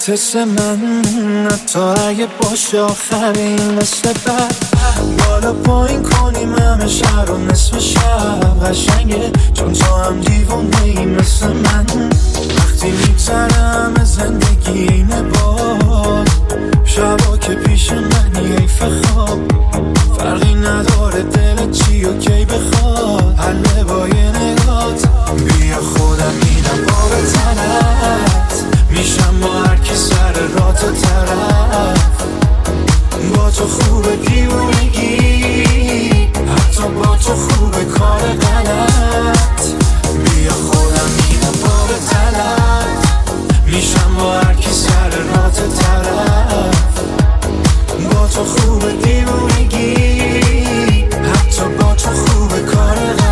حس من حتی اگه باشه آخرین مثل بعد بالا پایین کنیم همه شهر و نصف شب قشنگه چون تو هم دیوونه ای مثل من وقتی میگذرم زندگی اینه باد شبا که پیش منی حیف خواب فرقی نداره دلت چی و کی بخواد حله با یه نگات بیا خودم میدم با به تنت میشم با هر کی سر راه تو طرف با تو خوبه دیوونگی حتی با تو خوبه کار غلط بیا خودم میدم با به تنت میشم با هر کی سر راه تو طرف با تو خوبه دیوونگی حتی با تو خوبه کار غلط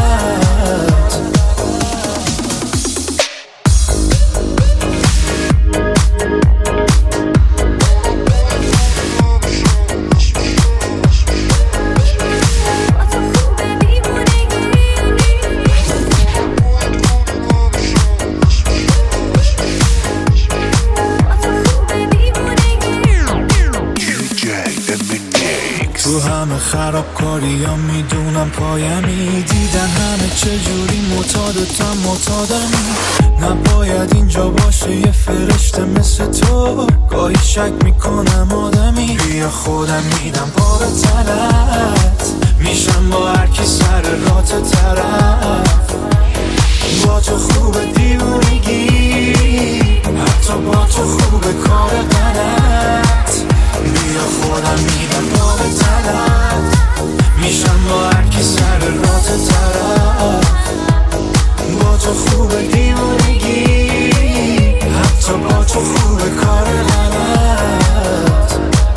تو همه خرابکاری ها میدونم پایمی دیدن همه چجوری معتادتم معتادمی نباید اینجا باشه یه فرشته مثل تو گاهی شک میکنم آدمی بیا خودم میدم با به تنت میشم با هر کی سر راه تو طرف با تو خوبه دیوونگی حتی با تو خوبه کار غلط بیا خودم میدم با به تنت میشم با هر کی سر راه تو طرف با تو خوبه دیوونگی حتی با تو خوبه کار غلط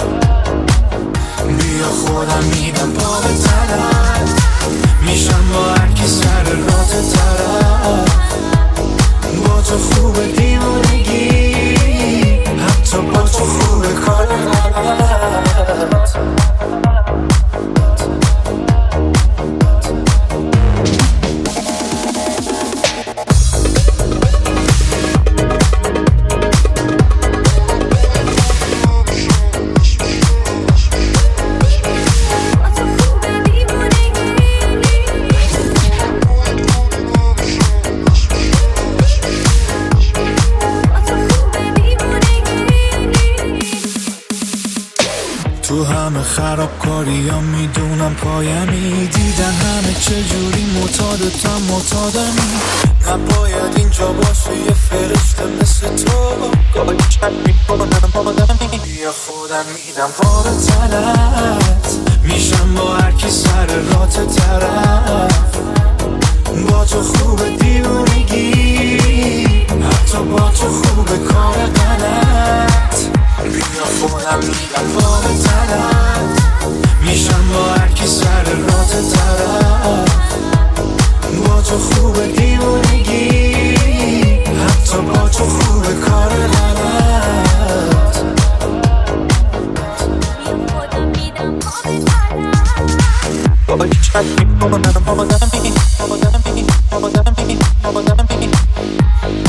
بیا خودم میدم با به تنت میشم با هر کی سر راه تو طرف با تو خوبه دیوونگی حتی با تو خوبه کار غلط تو همه خرابکاری ها میدونم پایمی دیدن همه چجوری معتادتم معتادمی نباید اینجا باشه یه فرشته مثل تو گاهی شک میکنم آدمی بیا خودم میدم با به تنت میشم با هر کی سر راه تو طرف با تو خوبه دیوونگی حتی با تو خوبه کار غلط بیا خودم میدم با به تنت میشم با هر کی سر راه تو طرف با تو خوبه دیوونگی حتی با تو خوبه کار غلط بیا خودم میدم با به تنت با چک میکنم آدمی